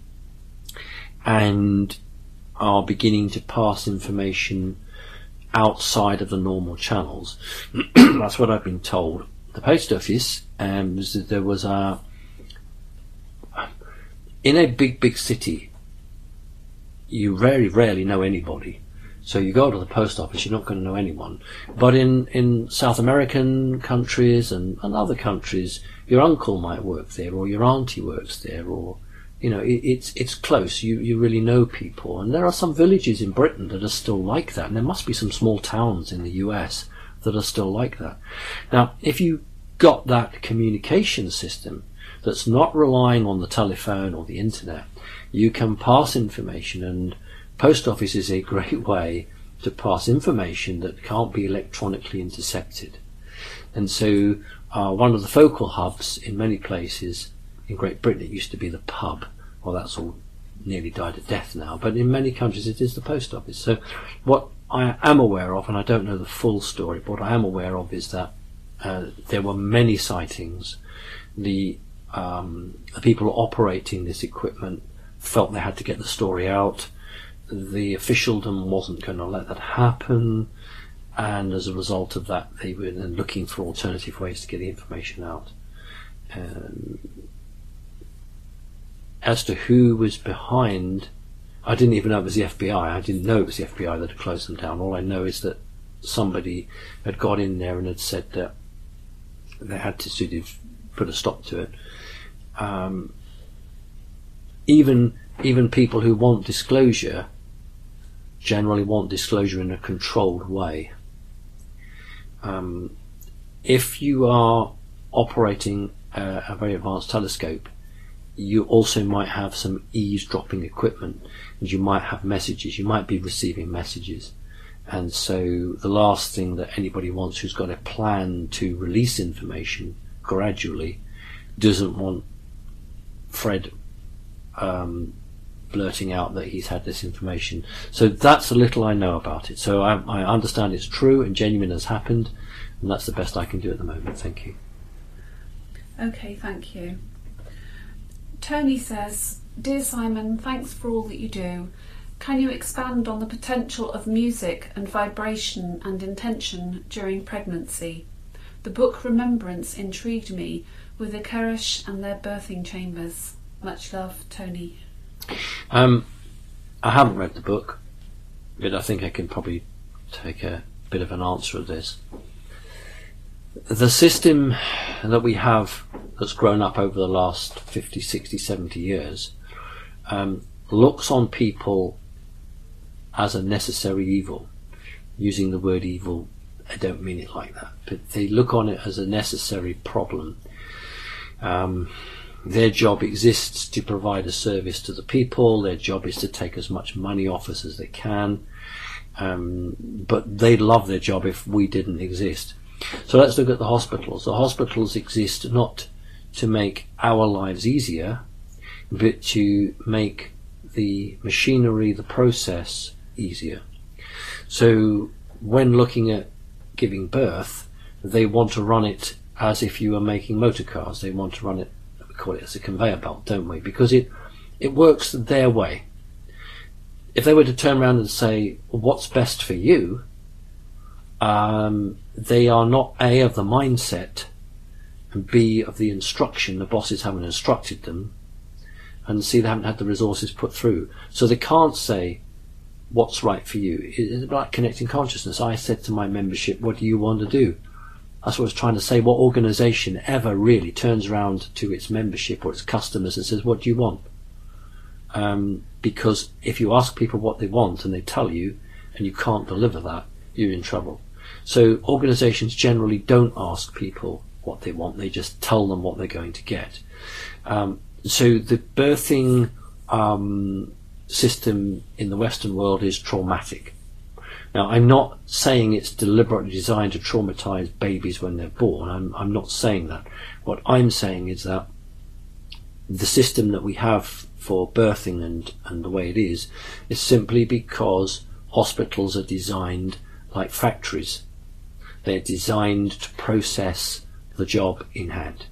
and are beginning to pass information outside of the normal channels. That's what I've been told. The post office, there was in a big city, you very rarely know anybody. So you go to the post office, you're not going to know anyone. But in South American countries and other countries, your uncle might work there, or your auntie works there, or it's close. You really know people. And there are some villages in Britain that are still like that, and there must be some small towns in the US that are still like that. Now, if you got that communication system that's not relying on the telephone or the internet, you can pass information, and post office is a great way to pass information that can't be electronically intercepted. And so one of the focal hubs in many places in Great Britain, it used to be the pub. Well, that's all nearly died a death now, but in many countries it is the post office. So what I am aware of, and I don't know the full story, but what I am aware of is that there were many sightings. The people operating this equipment felt they had to get the story out. The officialdom wasn't going to let that happen, and as a result of that, they were then looking for alternative ways to get the information out. As to who was behind, I didn't even know it was the FBI. I didn't know it was the FBI that had closed them down. All I know is that somebody had got in there and had said that they had to sort of put a stop to it. Even people who want disclosure generally want disclosure in a controlled way. If you are operating a very advanced telescope, you also might have some eavesdropping equipment, and you might have messages. You might be receiving messages, and so the last thing that anybody wants who's got a plan to release information gradually doesn't want Fred blurting out that he's had this information. So that's a little I know about it. So I understand it's true and genuine has happened, and that's the best I can do at the moment. Thank you. Okay, thank you. Tony says, "Dear Simon, thanks for all that you do. Can you expand on the potential of music and vibration and intention during pregnancy? The book Remembrance intrigued me with the Keresh and their birthing chambers. Much love, Tony." I haven't read the book, but I think I can probably take a bit of an answer of this. The system that we have that's grown up over the last 50, 60, 70 years looks on people as a necessary evil. Using the word evil, I don't mean it like that, but they look on it as a necessary problem. Their job exists to provide a service to the people. Their job is to take as much money off us as they can, but they'd love their job if we didn't exist. So let's look at the hospitals. The hospitals exist not to make our lives easier, but to make the machinery, the process, easier. So when looking at giving birth, they want to run it as if you were making motor cars. They want to run it, we call it as a conveyor belt, don't we? Because it works their way. If they were to turn around and say, well, what's best for you, they are not A, of the mindset, and B, of the instruction. The bosses haven't instructed them, and C, they haven't had the resources put through. So they can't say what's right for you. It's about connecting consciousness. I said to my membership, what do you want to do? That's what I was trying to say. What organisation ever really turns around to its membership or its customers and says, what do you want? Because if you ask people what they want and they tell you and you can't deliver that, you're in trouble. So organisations generally don't ask people what they want, they just tell them what they're going to get. So the birthing system in the Western world is traumatic. Now, I'm not saying it's deliberately designed to traumatize babies when they're born. I'm not saying that. What I'm saying is that the system that we have for birthing and the way it is simply because hospitals are designed like factories. They're designed to process the job in hand.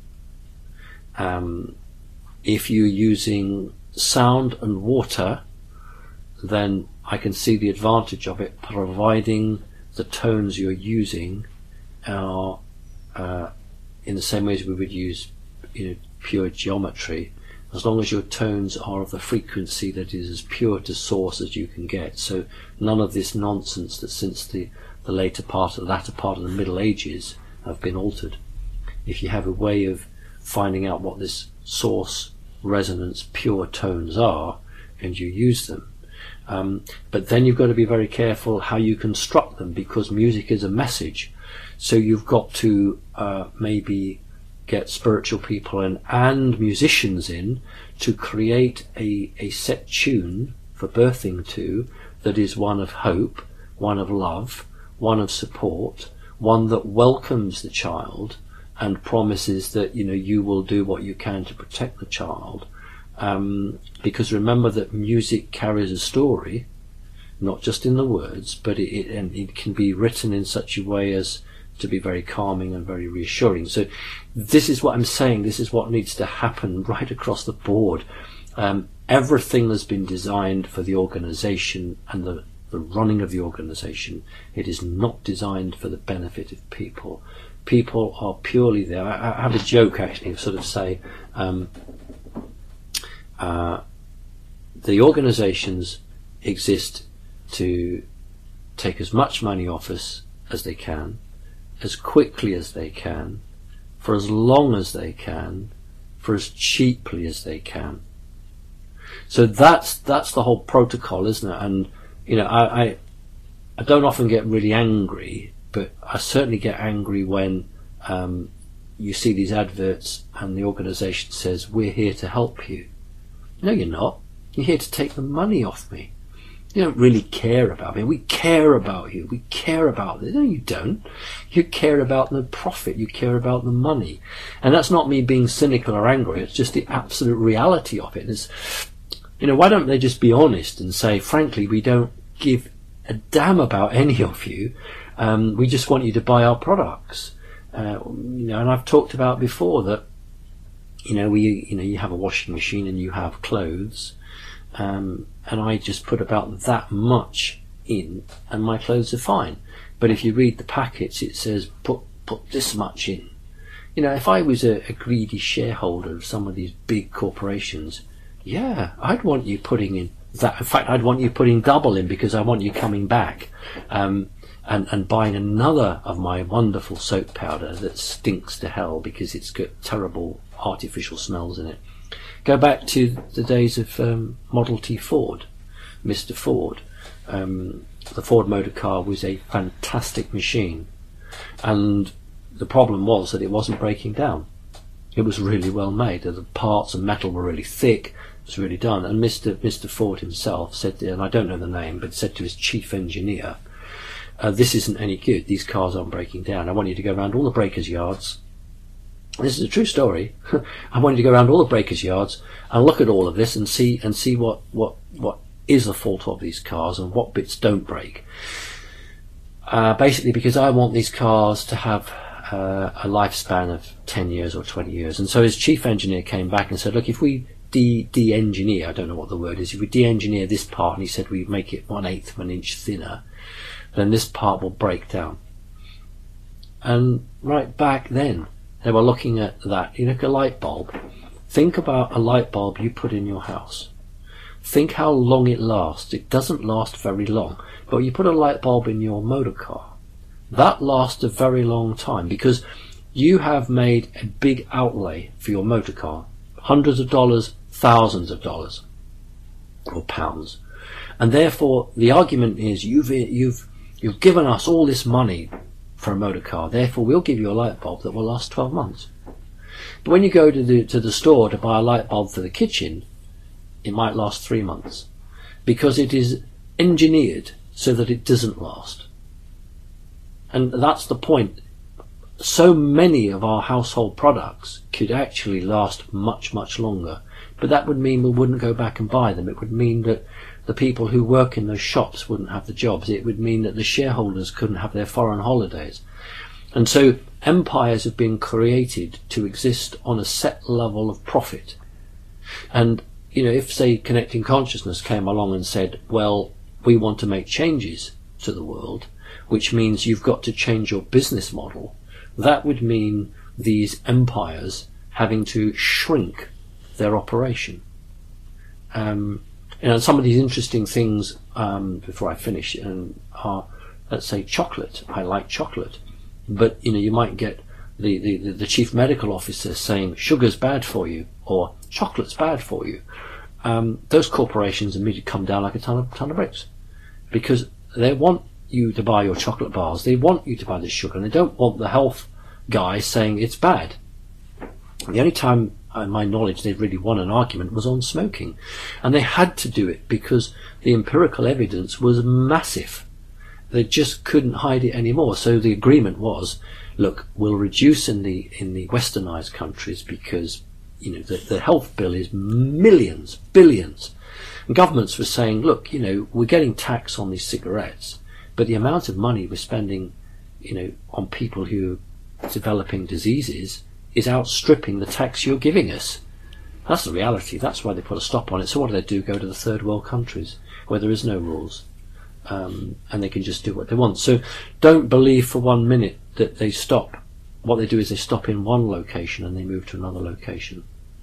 If you're using sound and water, then I can see the advantage of it, providing the tones you're using are in the same way as we would use pure geometry, as long as your tones are of the frequency that is as pure to source as you can get. So none of this nonsense that since the latter part of the Middle Ages have been altered. If you have a way of finding out what this source resonance pure tones are and you use them, but then you've got to be very careful how you construct them, because music is a message. So you've got to maybe get spiritual people and musicians in to create a set tune for birthing to that is one of hope, one of love, one of support, one that welcomes the child and promises that you will do what you can to protect the child. Because remember that music carries a story, not just in the words, but it can be written in such a way as to be very calming and very reassuring. So this is what I'm saying. This is what needs to happen right across the board. Everything has been designed for the organization and the running of the organization. It is not designed for the benefit of people. People are purely there. I have a joke actually, sort of say, the organizations exist to take as much money off us as they can, as quickly as they can, for as long as they can, for as cheaply as they can. So that's the whole protocol, isn't it? And I don't often get really angry, but I certainly get angry when you see these adverts and the organisation says, we're here to help you. No, you're not. You're here to take the money off me. You don't really care about me. We care about you. We care about this. No, you don't. You care about the profit. You care about the money. And that's not me being cynical or angry. It's just the absolute reality of it. It's, why don't they just be honest and say, frankly, we don't give a damn about any of you. We just want you to buy our products. And I've talked about before that, you have a washing machine and you have clothes. And I just put about that much in and my clothes are fine. But if you read the packets, it says put this much in. If I was a greedy shareholder of some of these big corporations, yeah, I'd want you putting in that. In fact, I'd want you putting double in, because I want you coming back and buying another of my wonderful soap powder that stinks to hell because it's got terrible artificial smells in it. Go back to the days of Model T Ford, Mr. Ford. The Ford motor car was a fantastic machine, and the problem was that it wasn't breaking down. It was really well made. The parts and metal were really thick. It was really done. And Mr. Ford himself said, and I don't know the name, but said to his chief engineer, this isn't any good. These cars aren't breaking down. I want you to go around all the breakers' yards. This is a true story. I want you to go around all the breakers' yards and look at all of this and see what is the fault of these cars and what bits don't break. Basically, because I want these cars to have a lifespan of 10 years or 20 years. And so his chief engineer came back and said, look, if we de-engineer, I don't know what the word is, if we de-engineer this part, and he said we make it 1/8 of an inch thinner, then this part will break down. And right back then, they were looking at that. Like a light bulb. Think about a light bulb you put in your house. Think how long it lasts. It doesn't last very long. But you put a light bulb in your motor car. That lasts a very long time, because you have made a big outlay for your motor car. Hundreds of dollars, thousands of dollars, or pounds. And therefore, the argument is you've given us all this money for a motor car, therefore we'll give you a light bulb that will last 12 months. But when you go to the store to buy a light bulb for the kitchen, it might last 3 months. because it is engineered so that it doesn't last. And that's the point. So many of our household products could actually last much, much longer, but that would mean we wouldn't go back and buy them. It would mean that the people who work in those shops wouldn't have the jobs. It would mean that the shareholders couldn't have their foreign holidays. And so empires have been created to exist on a set level of profit. And, if, say, Connecting Consciousness came along and said, well, we want to make changes to the world, which means you've got to change your business model, that would mean these empires having to shrink their operation. Some of these interesting things, before I finish, are, let's say, chocolate. I like chocolate. But, you might get the chief medical officer saying sugar's bad for you or chocolate's bad for you. Those corporations immediately come down like a ton of bricks, because they want you to buy your chocolate bars. They want you to buy the sugar, and they don't want the health guy saying it's bad. The only time, in my knowledge, they've really won an argument was on smoking, and they had to do it because the empirical evidence was massive. They just couldn't hide it anymore. So the agreement was, look, we'll reduce in the westernized countries because the health bill is millions, billions. And governments were saying, look, we're getting tax on these cigarettes, but the amount of money we're spending, on people who are developing diseases is outstripping the tax you're giving us. That's the reality. That's why they put a stop on it. So what do? Go to the third world countries where there is no rules. And they can just do what they want. So don't believe for 1 minute that they stop. What they do is they stop in one location and they move to another location.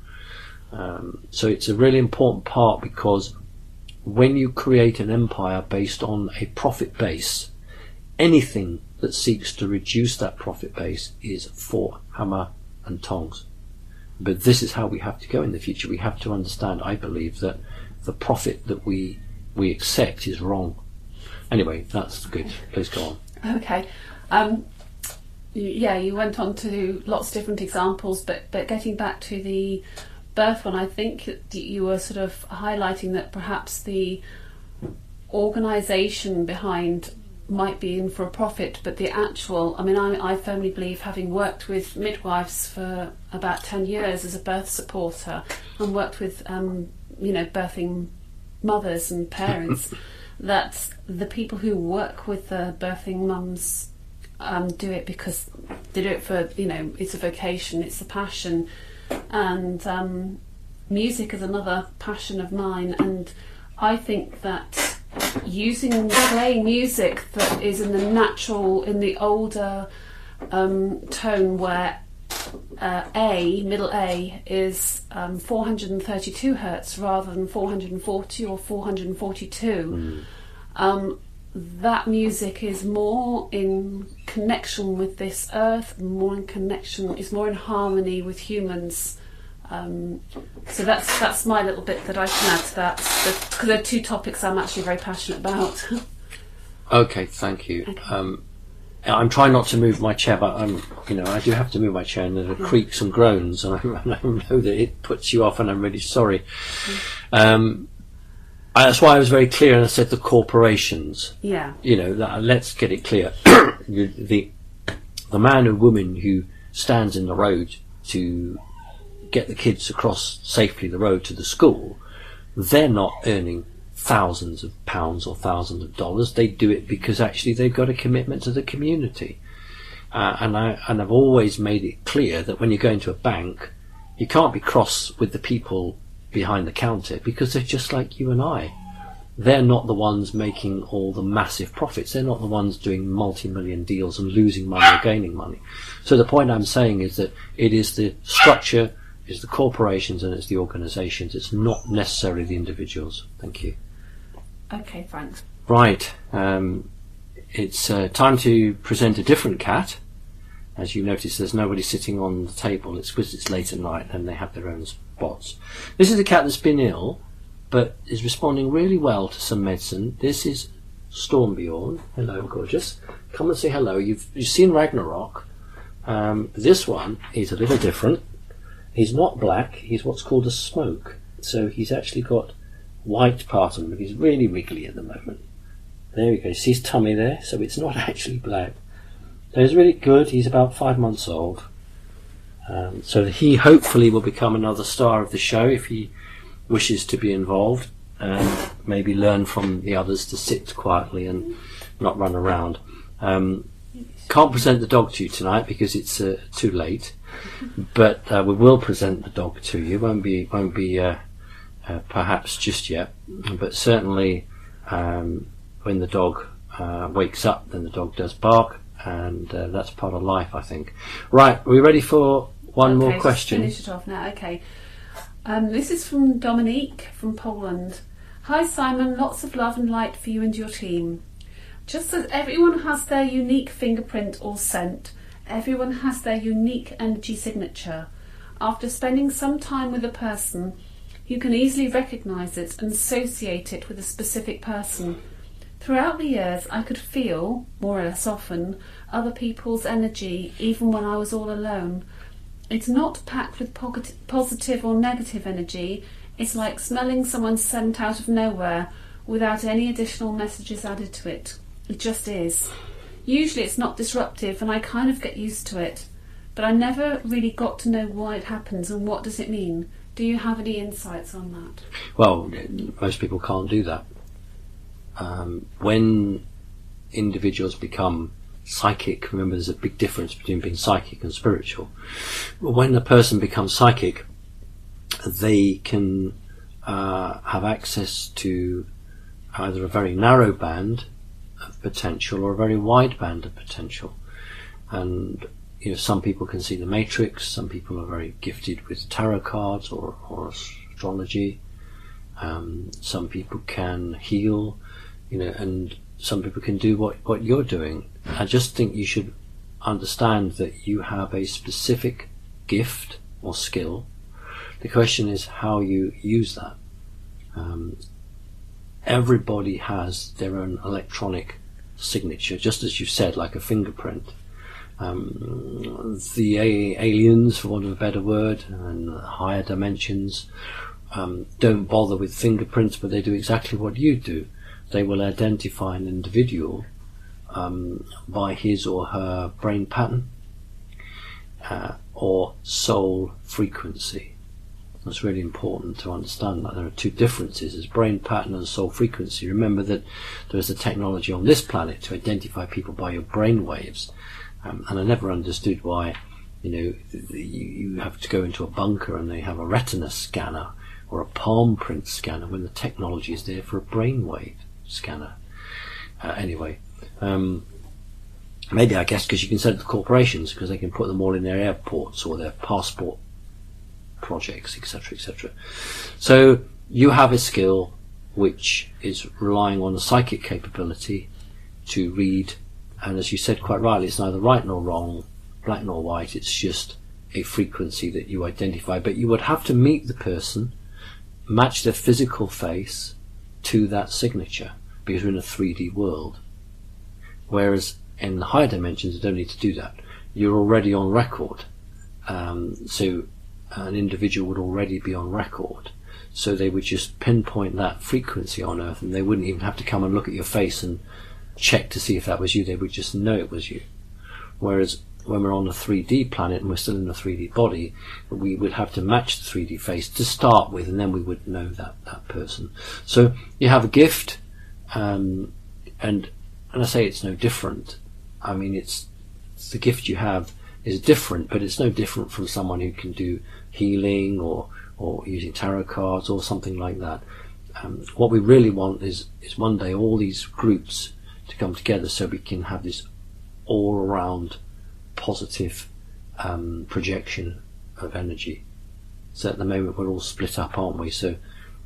So it's a really important part, because when you create an empire based on a profit base, anything that seeks to reduce that profit base is for hammer and tongs. But this is how we have to go in the future. We have to understand, I believe, that the profit that we accept is wrong. Anyway, that's good. Please go on. Okay. You went on to lots of different examples, but getting back to the birth one, I think you were sort of highlighting that perhaps the organisation behind might be in for a profit, but the actual, I firmly believe, having worked with midwives for about 10 years as a birth supporter and worked with, birthing mothers and parents, that the people who work with the birthing mums do it because they do it for, it's a vocation, it's a passion. And music is another passion of mine, and I think that playing music that is in the older tone, where middle A is 432 hertz rather than 440 or 442. That music is more in connection with this earth, is more in harmony with humans. So that's my little bit that I can add to that, because there are two topics I'm actually very passionate about. Okay, thank you. Okay. I'm trying not to move my chair, but I do have to move my chair, and there are creaks and groans, and I know that it puts you off, and I'm really sorry. That's why I was very clear, and I said the corporations. Yeah. Let's get it clear. The man or woman who stands in the road to get the kids across safely the road to the school, they're not earning thousands of pounds or thousands of dollars. They do it because actually they've got a commitment to the community. And I've always made it clear that when you go into a bank, you can't be cross with the people behind the counter, because they're just like you and I. They're not the ones making all the massive profits. They're not the ones doing multi-million deals and losing money or gaining money. So the point I'm saying is that it is the structure, it's the corporations, and it's the organisations. It's not necessarily the individuals. Thank you. Okay, thanks. Right. It's time to present a different cat. As you notice, there's nobody sitting on the table. It's because it's late at night and they have their own spots. This is a cat that's been ill, but is responding really well to some medicine. This is Stormbjorn. Hello, gorgeous. Come and say hello. You've seen Ragnarok. This one is a little different. He's not black. He's what's called a smoke. So he's actually got white part of him. He's really wiggly at the moment. There we go. See his tummy there? So it's not actually black. So he's really good. He's about 5 months old. So he hopefully will become another star of the show if he wishes to be involved, and maybe learn from the others to sit quietly and not run around. Can't present the dog to you tonight because it's too late, but we will present the dog to you. Won't be perhaps just yet, but certainly when the dog wakes up, then the dog does bark, and that's part of life, I think. Right, are we ready for one more question? Finish it off now. Okay. This is from Dominique from Poland. Hi Simon, lots of love and light for you and your team. Just as everyone has their unique fingerprint or scent, everyone has their unique energy signature. After spending some time with a person, you can easily recognise it and associate it with a specific person. Throughout the years, I could feel, more or less often, other people's energy, even when I was all alone. It's not packed with positive or negative energy. It's like smelling someone's scent out of nowhere without any additional messages added to it. It just is. Usually it's not disruptive and I kind of get used to it, but I never really got to know why it happens and what does it mean. Do you have any insights on that? Well, most people can't do that. When individuals become psychic, remember there's a big difference between being psychic and spiritual. When a person becomes psychic, they can have access to either a very narrow band of potential or a very wide band of potential. And some people can see the matrix, some people are very gifted with tarot cards or astrology, some people can heal, and some people can do what you're doing. I just think you should understand that you have a specific gift or skill. The question is how you use that. Everybody has their own electronic signature, just as you said, like a fingerprint. The aliens, for want of a better word, and higher dimensions don't bother with fingerprints, but they do exactly what you do. They will identify an individual by his or her brain pattern or soul frequency. That's really important to understand that there are two differences. There's brain pattern and soul frequency. Remember that there is a technology on this planet to identify people by your brain waves. And I never understood why you have to go into a bunker and they have a retina scanner or a palm print scanner when the technology is there for a brainwave scanner. Anyway, maybe I guess because you can send it to corporations because they can put them all in their airports or their passport projects, etc., etc. So you have a skill which is relying on a psychic capability to read, and as you said quite rightly, it's neither right nor wrong, black nor white, it's just a frequency that you identify. But you would have to meet the person, match their physical face to that signature, because we're in a 3D world. Whereas in the higher dimensions you don't need to do that. You're already on record. So an individual would already be on record. So they would just pinpoint that frequency on Earth, and they wouldn't even have to come and look at your face and check to see if that was you. They would just know it was you. Whereas when we're on a 3D planet and we're still in a 3D body, we would have to match the 3D face to start with, and then we would know that person. So you have a gift, and I say it's no different. I mean, it's the gift you have is different, but it's no different from someone who can do healing or using tarot cards or something like that. What we really want is one day all these groups to come together so we can have this all-around positive projection of energy. So at the moment we're all split up, aren't we? So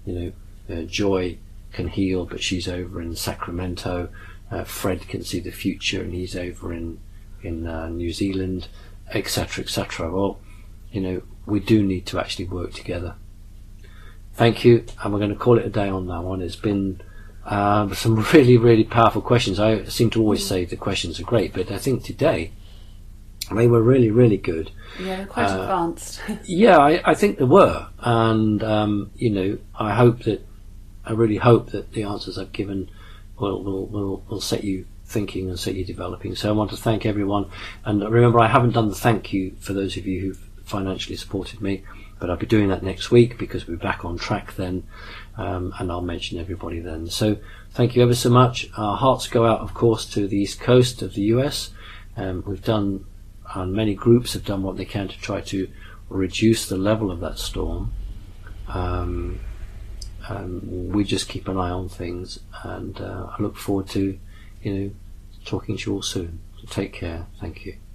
Joy can heal, but she's over in Sacramento. Fred can see the future, and he's over in New Zealand, etc., etc. Well, we do need to actually work together. Thank you, and we're going to call it a day on that one. It's been some really, really powerful questions. I seem to always say the questions are great, but I think today they were really, really good. Yeah, they're quite advanced. Yeah, I think they were, and I hope that I really hope that the answers I've given will set you thinking and set you developing. So I want to thank everyone, and remember, I haven't done the thank you for those of you who've financially supported me, but I'll be doing that next week because we're back on track then, and I'll mention everybody then. So thank you ever so much. Our hearts go out, of course, to the east coast of the US. We've done, and many groups have done what they can to try to reduce the level of that storm. We just keep an eye on things, and I look forward to talking to you all soon. So take care. Thank you.